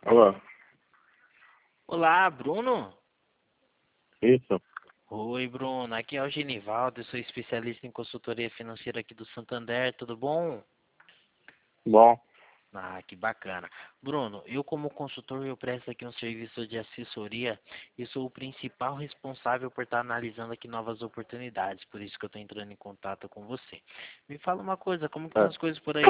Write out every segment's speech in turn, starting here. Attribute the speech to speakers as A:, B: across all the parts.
A: Alô,
B: Olá, Bruno.
A: isso?
B: Oi, Bruno. Aqui é o Genivaldo, eu sou especialista em consultoria financeira aqui do Santander, tudo bom?
A: Bom,
B: Ah, que bacana. Bruno, eu como consultor, eu presto aqui um serviço de assessoria e sou o principal responsável por estar analisando aqui novas oportunidades, por isso que eu estou entrando em contato com você. Me fala uma coisa, como que estão
A: é.
B: as coisas por aí?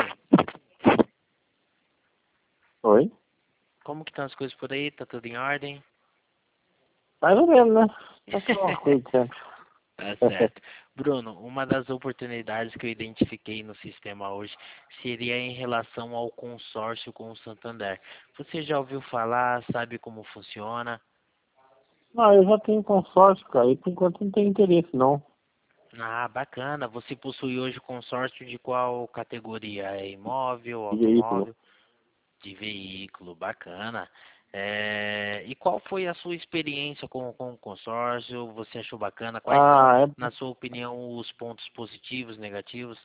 A: Oi?
B: Como que estão as coisas por aí? Tá tudo em ordem?
A: Mais ou menos, né? É aquela coisa de sempre.
B: Tá certo. Bruno, uma das oportunidades que eu identifiquei no sistema hoje seria em relação ao consórcio com o Santander. Você já ouviu falar, sabe como funciona?
A: Não, eu já tenho consórcio, cara, e por enquanto não tenho interesse, não.
B: Ah, bacana. Você possui hoje consórcio de qual categoria? É imóvel,
A: De veículo.
B: automóvel? De veículo, bacana. E qual foi a sua experiência com o consórcio? Você achou bacana? Quais são,
A: Ah,
B: na sua opinião, os pontos positivos, negativos?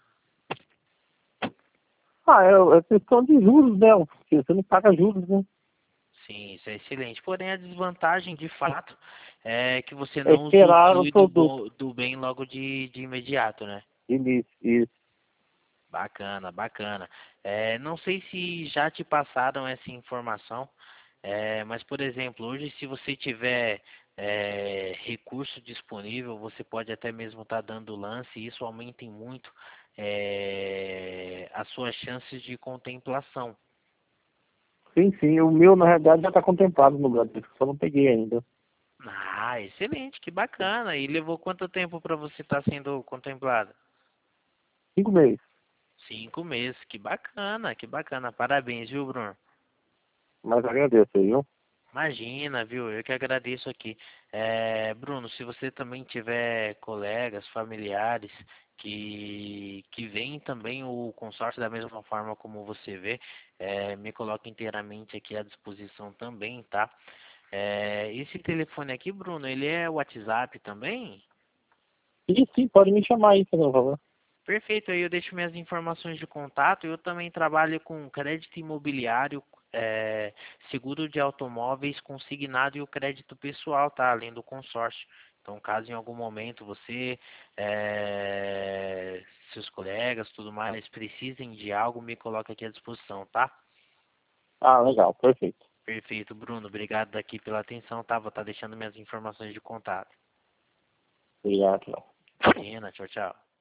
A: é questão de juros, né? Porque você não paga juros, né?
B: Sim, isso é excelente. Porém, a desvantagem, de fato, é que você
A: É
B: não
A: esperar o
B: usufrui do,
A: produto.
B: do bem logo de imediato, né?
A: Isso.
B: Bacana, bacana. Não sei se já te passaram essa informação, mas, por exemplo, hoje, se você tiver recurso disponível, você pode até mesmo estar dando lance, e isso aumenta em muito as suas chances de contemplação.
A: Sim. O meu, na realidade, já está contemplado no Brasil. Só não peguei ainda.
B: Ah, excelente, que bacana. E levou quanto tempo para você estar sendo contemplado?
A: 5 meses.
B: 5 meses, que bacana, que bacana. Parabéns, viu, Bruno?
A: Mas agradeço aí, viu?
B: Imagina, viu? Eu que agradeço aqui. Bruno, se você também tiver colegas, familiares que veem também o consórcio da mesma forma como você vê, me coloque inteiramente aqui à disposição também, tá? Esse telefone aqui, Bruno, ele é WhatsApp também?
A: E sim, pode me chamar aí, por favor.
B: Perfeito, aí eu deixo minhas informações de contato. Eu também trabalho com crédito imobiliário, seguro de automóveis, consignado e o crédito pessoal, tá? Além do consórcio. Então, caso em algum momento você, seus colegas, tudo mais, precisem de algo, me coloque aqui à disposição, tá?
A: Ah, legal, perfeito.
B: Perfeito, Bruno. Obrigado daqui pela atenção, tá? Vou estar deixando minhas informações de contato.
A: Obrigado.
B: Imagina, tchau, tchau.